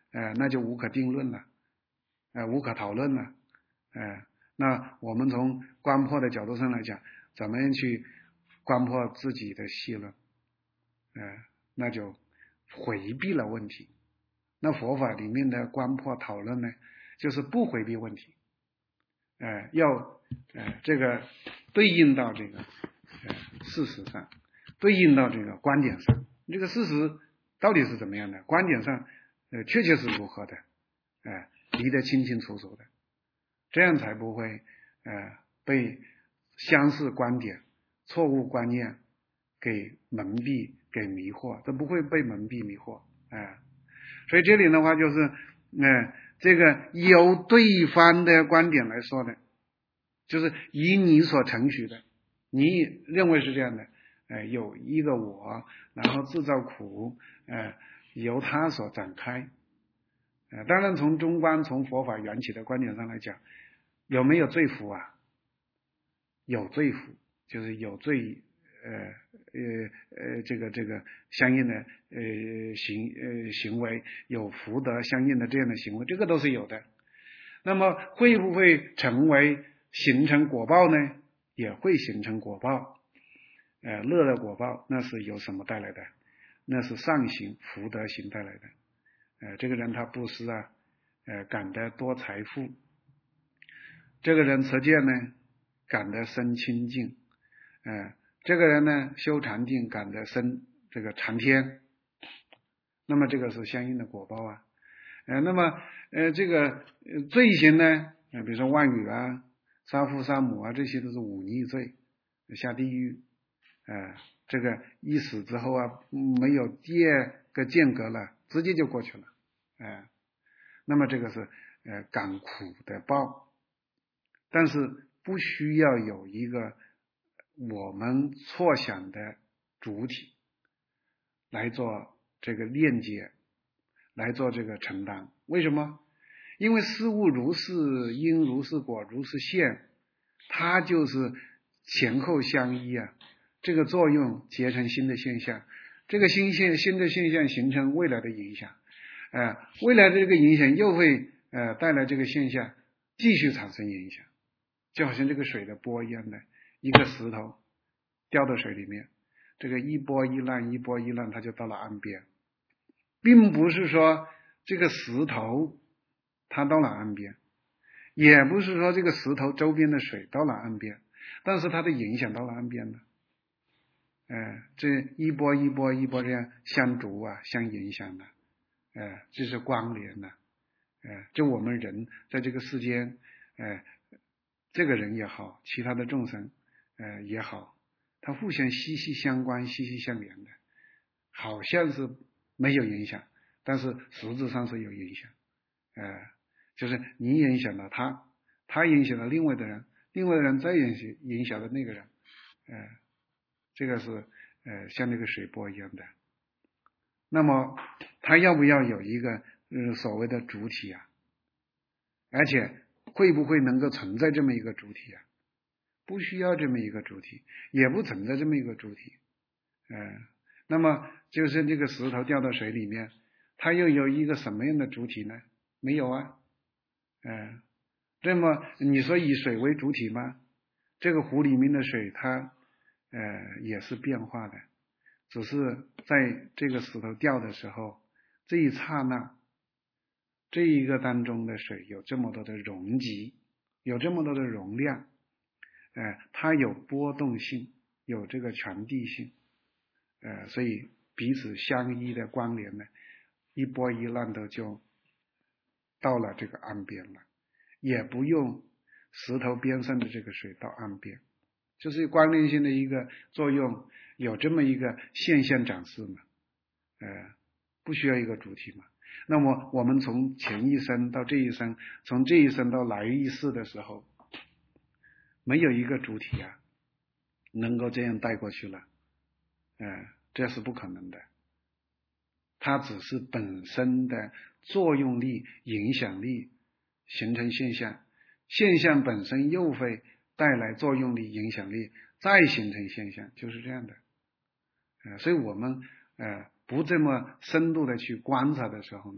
呃，那就无可定论了，呃，无可讨论了，呃，那我们从观破的角度上来讲，怎么样去观破自己的戏论，呃，那就回避了问题。那佛法里面的观破讨论呢，就是不回避问题，呃，要呃这个对应到这个呃事实上，对应到这个观点上，这个事实到底是怎么样的，观点上呃确切是如何的，呃离得清清楚楚的，这样才不会呃被相似观点、错误观念给蒙蔽、给迷惑，这不会被蒙蔽迷惑，哎、呃，所以这里的话就是，呃，这个由对方的观点来说的，就是以你所承许的，你认为是这样的，呃，有一个我，然后制造苦，呃，由他所展开，呃，当然从中观、从佛法缘起的观点上来讲，有没有罪福啊？有罪福，就是有罪，呃呃呃，这个这个相应的呃行呃行为，有福德相应的这样的行为，这个都是有的。那么会不会成为形成果报呢？也会形成果报，呃，乐的果报，那是由什么带来的？那是上行福德行带来的。呃，这个人他布施啊，呃，感得多财富；这个人持戒呢，感得生清净；呃，这个人呢修禅定，感得生这个禅天。那么这个是相应的果报啊。呃，那么呃这个罪行呢，呃，比如说妄语啊、杀父杀母啊，这些都是忤逆罪，下地狱。呃，这个一死之后啊，没有第二个间隔了，直接就过去了。呃，那么这个是呃感苦的报，但是不需要有一个我们错想的主体来做这个链接，来做这个承担。为什么？因为事物如是因，如是果，如是现，它就是前后相依啊，这个作用结成新的现象，这个新现新的现象形成未来的影响，呃，未来的这个影响又会呃带来这个现象继续产生影响，就好像这个水的波一样的，一个石头掉到水里面，这个一波一浪一波一浪，它就到了岸边，并不是说这个石头它到了岸边，也不是说这个石头周边的水到了岸边，但是它的影响到了岸边了。呃，这一波一波一波这样相逐啊，相影响的，呃，这是关联的。呃，就我们人在这个世间，呃，这个人也好，其他的众生，呃也好，它互相息息相关、息息相连的，好像是没有影响，但是实质上是有影响。呃，就是你影响了他，他影响了另外的人，另外的人再影响影响了那个人，呃，这个是呃像那个水波一样的。那么他要不要有一个呃所谓的主体啊？而且会不会能够存在这么一个主体啊？不需要这么一个主体，也不存在这么一个主体。呃，那么就是这个石头掉到水里面，它又有一个什么样的主体呢？没有啊。呃，那么你说以水为主体吗？这个湖里面的水它呃也是变化的，只是在这个石头掉的时候，这一刹那，这一个当中的水有这么多的容积，有这么多的容量，呃，它有波动性，有这个传递性，呃，所以彼此相依的关联呢，一波一浪的就到了这个岸边了，也不用石头边上的这个水到岸边，就是关联性的一个作用，有这么一个现象展示嘛，呃，不需要一个主体嘛。那么我们从前一生到这一生，从这一生到来一世的时候，没有一个主体啊能够这样带过去了，呃，这是不可能的。它只是本身的作用力、影响力形成现象，现象本身又会带来作用力、影响力，再形成现象，就是这样的。呃，所以我们呃不这么深度的去观察的时候呢，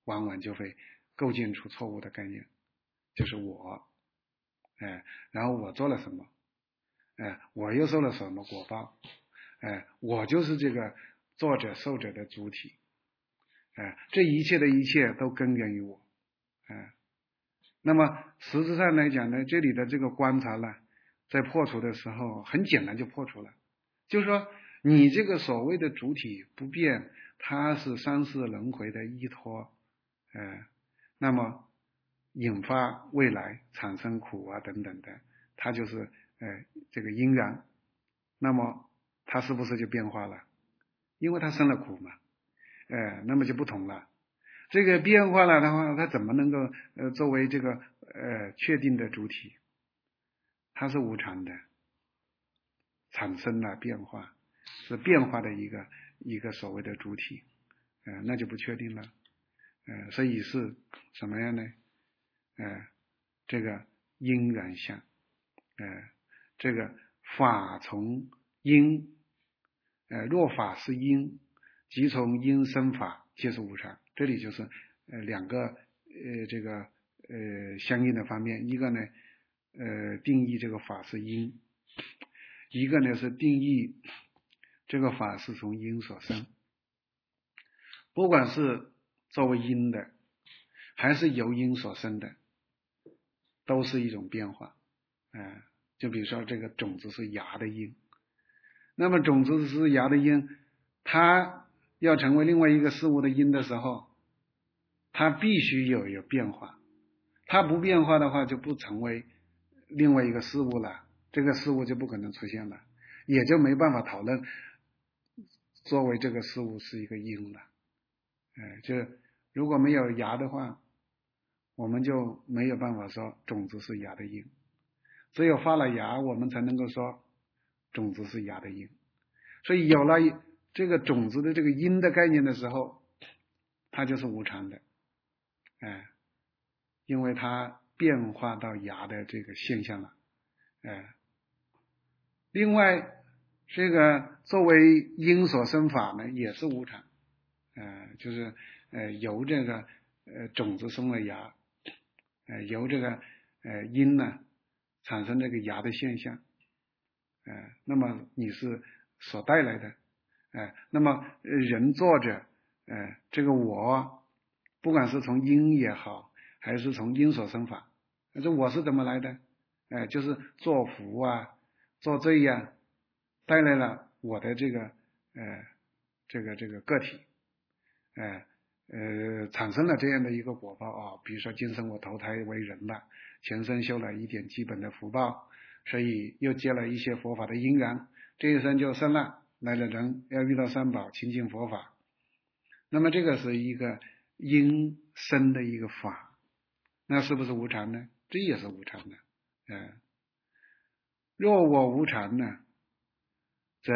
往往就会构建出错误的概念，就是我，哎，然后我做了什么，哎，我又受了什么果报，哎，我就是这个作者受者的主体，哎，这一切的一切都根源于我，哎，那么实质上来讲呢，这里的这个观察呢，在破除的时候很简单就破除了，就是说你这个所谓的主体不变，它是三世轮回的依托，呃，那么引发未来产生苦啊等等的，它就是呃这个因缘，那么它是不是就变化了？因为它生了苦嘛，呃，那么就不同了。这个变化了的话，它怎么能够呃作为这个呃确定的主体？它是无常的，产生了变化，是变化的一个一个所谓的主体，呃，那就不确定了，呃，所以是什么样呢？呃，这个因缘相，呃，这个法从因，呃，若法是因，即从因生法，皆是无常。这里就是呃两个呃这个呃相应的方面，一个呢呃定义这个法是因，一个呢是定义这个法是从因所生。不管是作为因的，还是由因所生的，都是一种变化。呃、就比如说这个种子是芽的因，那么种子是芽的因，它要成为另外一个事物的因的时候，它必须有有变化，它不变化的话就不成为另外一个事物了，这个事物就不可能出现了，也就没办法讨论作为这个事物是一个因了。呃、就如果没有芽的话，我们就没有办法说种子是芽的因，只有发了芽，我们才能够说种子是芽的因。所以有了这个种子的这个因的概念的时候，它就是无常的，哎，因为它变化到芽的这个现象了，哎。另外，这个作为因所生法呢，也是无常，呃，就是呃由这个呃种子生了芽，呃由这个呃因呢产生这个芽的现象，呃，那么你是所带来的，呃，那么人作者，呃，这个我，不管是从因也好，还是从因所生法，这我是怎么来的？呃，就是做福啊，做罪呀、啊，带来了我的这个呃这个这个个体，呃呃产生了这样的一个果报啊，比如说今生我投胎为人了，前生修了一点基本的福报，所以又结了一些佛法的因缘，这一生就生了来了人，要遇到三宝亲近佛法，那么这个是一个因生的一个法，那是不是无常呢？这也是无常的，呃若我无常呢，则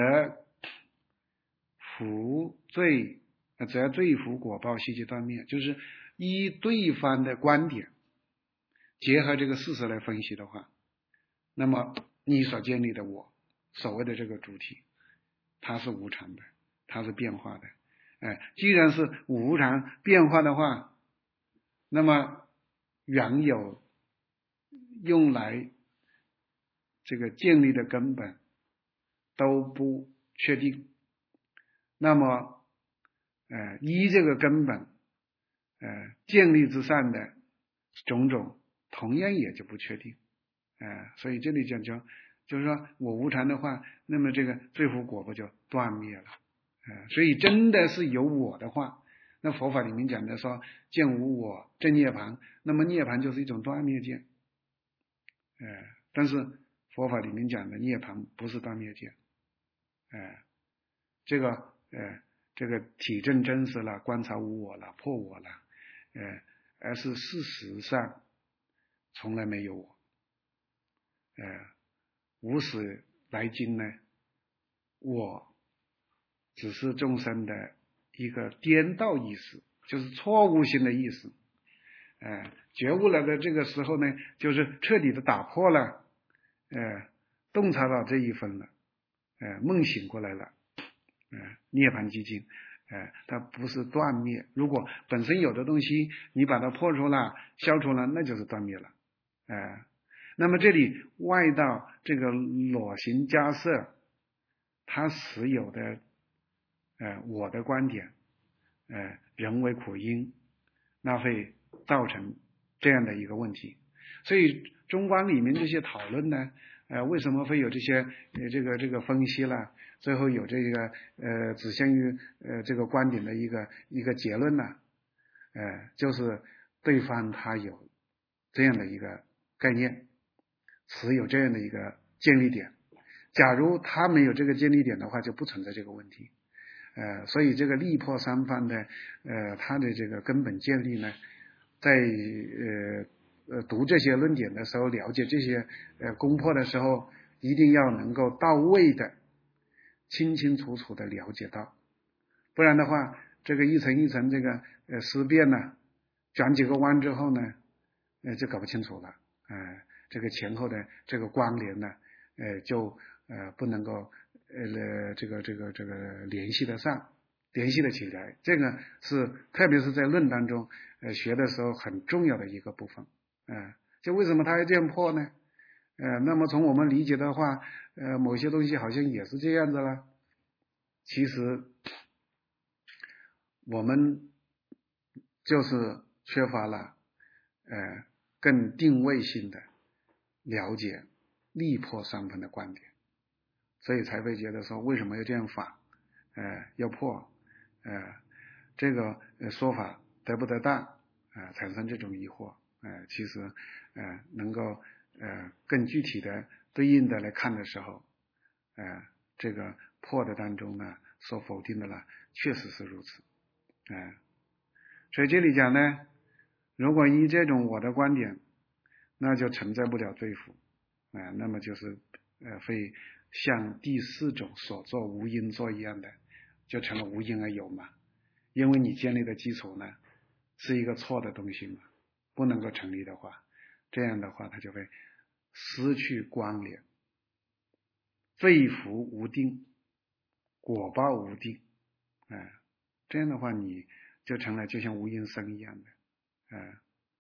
福罪则罪福果报悉皆断灭，就是依对方的观点结合这个事实来分析的话，那么你所建立的我所谓的这个主体，它是无常的，它是变化的，哎，既然是无常变化的话，那么原有用来这个建立的根本都不确定，那么呃依这个根本呃建立之上的种种同样也就不确定，呃所以这里讲究就是说我无常的话，那么这个罪福果不就断灭了，呃所以真的是有我的话，那佛法里面讲的说见无我正涅槃，那么涅槃就是一种断灭见，呃但是佛法里面讲的涅槃不是断灭见，呃这个呃这个体证真实了，观察无我了，破我了，呃而是事实上从来没有我，呃无始来今呢，我只是众生的一个颠倒意识，就是错误性的意识，呃觉悟了的这个时候呢，就是彻底的打破了呃洞察到这一分了，呃梦醒过来了，呃涅槃寂静， 呃，它不是断灭。如果本身有的东西你把它破除了、消除了，那就是断灭了。呃，那么这里外道这个裸形假设，它实有的呃我的观点，呃人为苦因，那会造成这样的一个问题。所以中观里面这些讨论呢，呃为什么会有这些呃这个这个分析了，最后有这个呃指向于呃这个观点的一个一个结论呢？呃就是对方他有这样的一个概念，持有这样的一个建立点。假如他没有这个建立点的话，就不存在这个问题。呃，所以这个力破三方的呃它的这个根本建立呢，在呃呃读这些论点的时候，了解这些呃攻破的时候，一定要能够到位的、清清楚楚的了解到，不然的话，这个一层一层这个呃思辨呢，转几个弯之后呢，呃就搞不清楚了，呃这个前后的这个关联呢，呃就呃不能够呃这个这个这个联系得上，联系得起来，这个是特别是在论当中呃学的时候很重要的一个部分。呃就为什么它要这样破呢？呃那么从我们理解的话，呃某些东西好像也是这样子了，其实我们就是缺乏了呃更定位性的了解力破三分的观点，所以才会觉得说为什么要这样反，呃要破，呃这个说法得不得当，呃产生这种疑惑，呃其实呃能够呃更具体的对应的来看的时候，呃这个破的当中呢所否定的呢确实是如此。呃所以这里讲呢，如果依这种我的观点，那就存在不了罪福，呃那么就是呃会像第四种所作无因作一样的，就成了无因而有嘛。因为你建立的基础呢是一个错的东西嘛，不能够成立的话，这样的话它就会失去关联，罪福无定，果报无定，呃这样的话你就成了就像无因生一样的。呃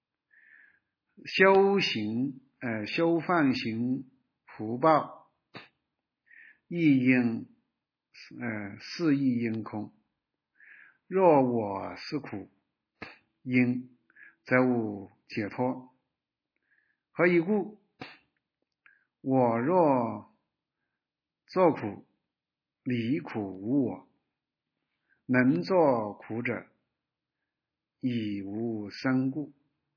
修行呃修放行福报亦应呃是亦应空，若我是苦因，则无解脱。何以故？我若作苦，离苦无我，能作苦者已无生故。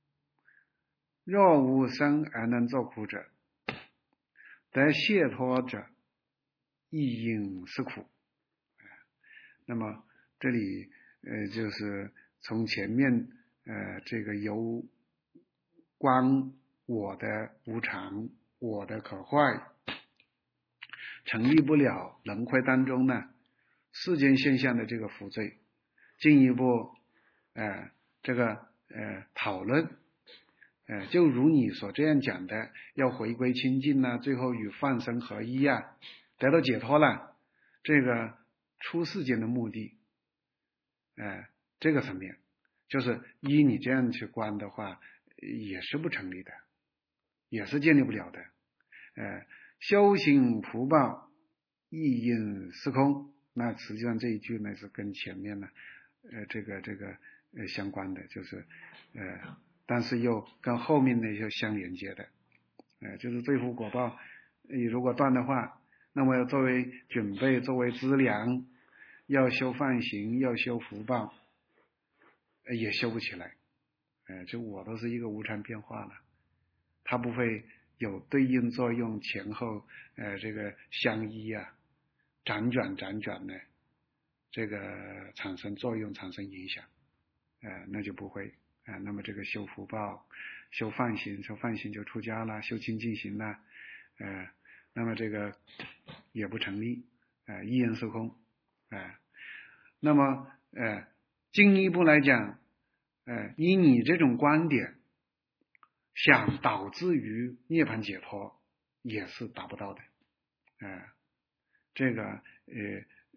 若无生而能作苦者，得解脱者亦应是苦。那么这里呃就是从前面呃这个由观我的无常、我的可坏，成立不了轮回当中呢世间现象的这个负罪，进一步呃这个呃讨论，呃就如你所这样讲的，要回归清净呢，最后与放生合一啊，得到解脱了，这个出世间的目的，呃这个层面就是依你这样去观的话，也是不成立的，也是建立不了的。呃修行福报亦应是空，那实际上这一句呢是跟前面呢呃这个这个呃相关的，就是呃但是又跟后面呢又相连接的，呃就是罪福果报你如果断的话，那么要作为准备，作为资粮，要修放行，要修福报，呃也修不起来。呃就我都是一个无常变化了，它不会有对应作用，前后呃这个相依啊，辗转辗转呢这个产生作用，产生影响，呃那就不会。呃那么这个修福报、修放行，修放行就出家了，修清净行了，呃那么这个也不成立，呃一因是空。呃那么呃进一步来讲，呃以你这种观点想导致于涅槃解脱也是达不到的。呃这个呃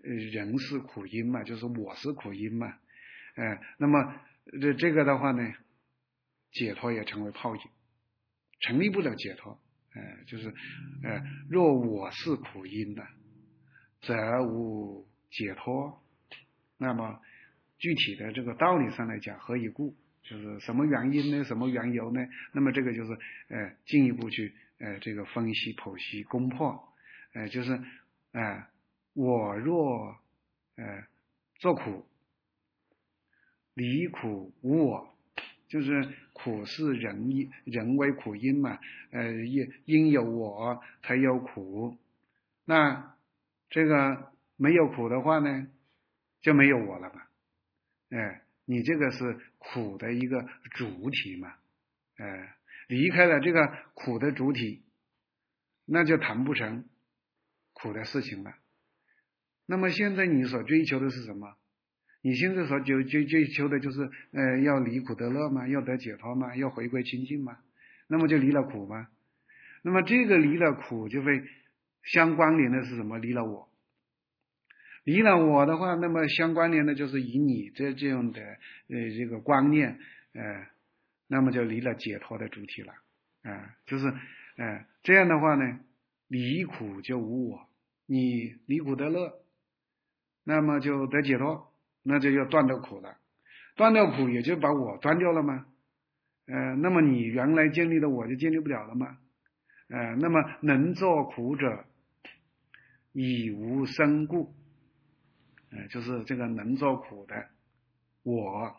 人是苦因嘛，就是我是苦因嘛，呃，那么这这个的话呢，解脱也成为泡影，成立不了解脱，呃，就是呃，若我是苦因的，则无解脱。那么具体的这个道理上来讲，何以故？就是什么原因呢？什么缘由呢？那么这个就是呃进一步去呃这个分析剖析攻破，呃就是呃我若呃做苦，离苦无我，就是苦是人人为苦因嘛，呃因因有我才有苦，那这个没有苦的话呢，就没有我了嘛，哎。你这个是苦的一个主体嘛，哎，离开了这个苦的主体，那就谈不成苦的事情了。那么现在你所追求的是什么？你现在所追追追求的就是呃要离苦得乐吗？要得解脱吗？要回归清净吗？那么就离了苦吗？那么这个离了苦就会相关联的是什么？离了我。离了我的话，那么相关联的就是以你这这样的呃这个观念，呃，那么就离了解脱的主体了，啊、呃，就是呃这样的话呢，离苦就无我，你离苦得乐，那么就得解脱，那就要断掉苦了，断掉苦也就把我断掉了吗？呃，那么你原来建立的我就建立不了了吗？呃，那么能作苦者，已无生故。呃，就是这个能做苦的我，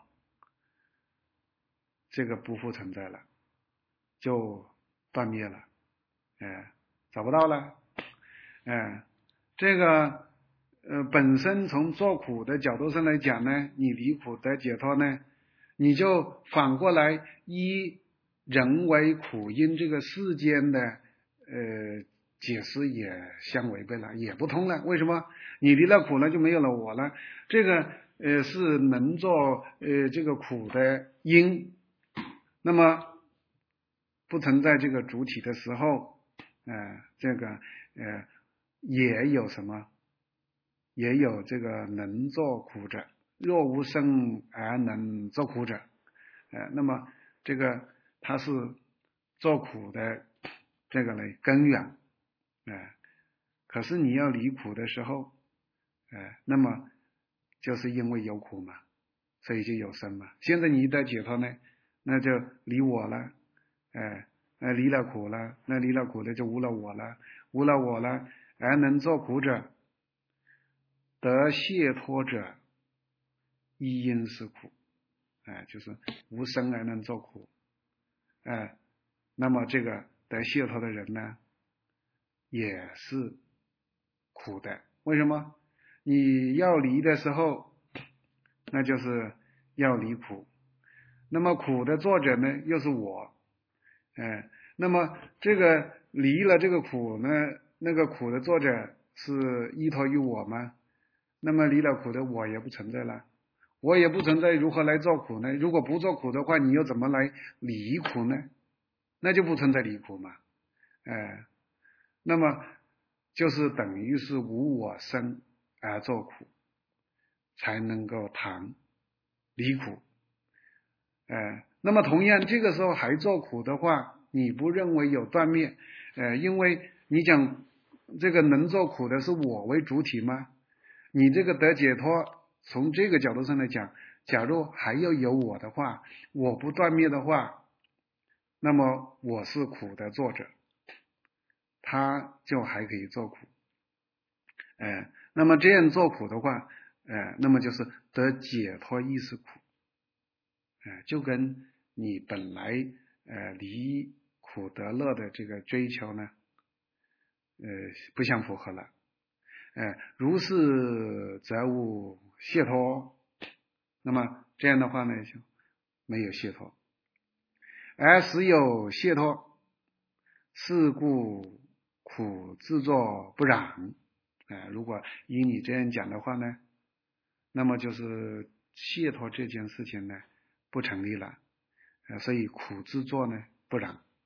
这个不复存在了，就断灭了，呃，找不到了，呃，这个呃本身从做苦的角度上来讲呢，你离苦得解脱呢，你就反过来依人为苦因这个世间的呃解释也相违背了，也不通了。为什么？你离了苦了，就没有了我了。这个呃是能做呃这个苦的因，那么不存在这个主体的时候，呃这个呃也有什么？也有这个能做苦者。若无生而能做苦者，呃那么这个它是做苦的这个呢根源，呃可是你要离苦的时候，呃那么就是因为有苦嘛，所以就有生嘛。现在你一得解脱呢，那就离我了，呃呃离了苦了，那离了苦的就无了我了，无了我了，而能做苦者，得解脱者，亦因是苦，哎、呃，就是无生而能做苦，哎、呃，那么这个得解脱的人呢，也是苦的。为什么？你要离的时候，那就是要离苦，那么苦的作者呢，又是我，哎、呃，那么这个离了这个苦呢，那个苦的作者是依托于我吗？那么离了苦的我也不存在了，我也不存在，如何来做苦呢？如果不做苦的话，你又怎么来离苦呢？那就不存在离苦嘛，哎、呃，那么就是等于是无我生而做苦，才能够谈离苦，哎、呃，那么同样这个时候还做苦的话，你不认为有断灭？呃，因为你讲这个能做苦的是我为主体吗？你这个得解脱，从这个角度上来讲，假如还要有我的话，我不断灭的话，那么我是苦的作者，他就还可以做苦，呃，那么这样做苦的话，呃，那么就是得解脱亦是苦，呃，就跟你本来呃离苦得乐的这个追求呢，呃，不相符合了。呃，如是则无解脱，那么这样的话呢，就没有解脱，而实有解脱，是故苦自作不染。呃，如果依你这样讲的话呢，那么就是解脱这件事情呢不成立了，呃，所以苦自作呢不染，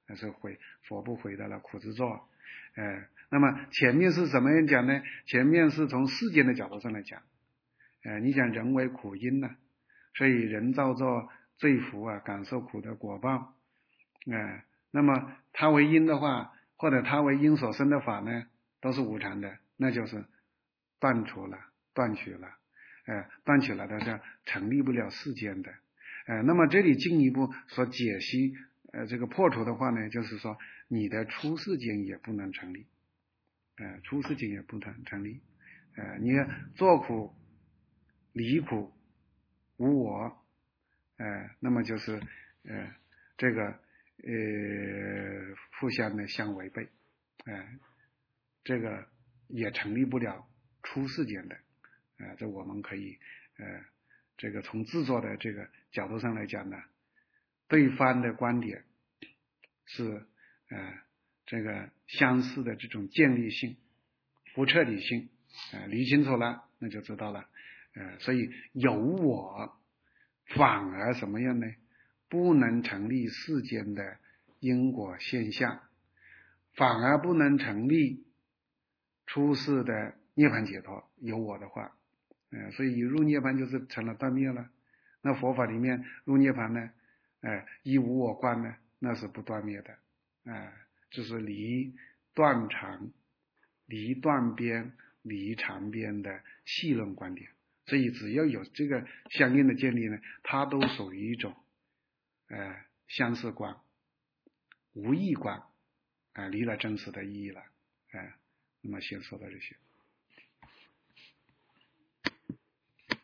那是回佛不回到了苦之作。呃，那么前面是怎么样讲呢？前面是从世间的角度上来讲，呃，你讲人为苦因呢、啊，所以人造作罪福啊，感受苦的果报。呃，那么它为因的话，或者它为因所生的法呢，都是无常的，那就是断除了、断取了，呃，断取了的是成立不了世间的。呃，那么这里进一步所解析，呃，这个破除的话呢，就是说你的出世间也不能成立，呃，出世间也不能成立，呃，你做苦、离苦、无我，呃，那么就是呃这个呃互相的相违背，呃，这个也成立不了出世间的，呃，这我们可以呃这个从制作的这个角度上来讲呢，对方的观点是呃这个相似的这种建立性、不彻底性，呃理清楚了，那就知道了，呃，所以有我反而什么样呢？不能成立世间的因果现象，反而不能成立出世的涅槃解脱。有我的话，呃，所以一入涅槃就是成了断灭了。那佛法里面入涅槃呢，呃，一无我观呢，那是不断灭的，呃，就是离断常、离断边、离常边的细论观点。所以只要有这个相应的建立呢，它都属于一种呃相似观、无义观，啊、呃，离了真实的意义了，啊、呃，那么先说到这些。